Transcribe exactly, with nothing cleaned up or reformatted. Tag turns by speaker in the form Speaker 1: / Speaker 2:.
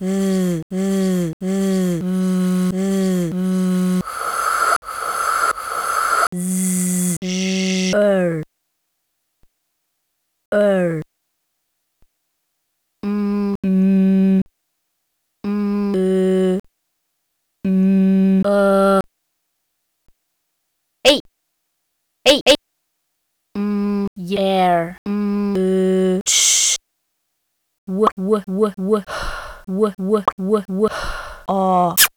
Speaker 1: mm, mm, mm, mm, mm. Z, ž, er, er. Mm, mm, mm, mm, uh. Hey, hey, hey. Mm, yeah. Mm, uh, sh. W, w, w, w, w, w, w, w. Oh.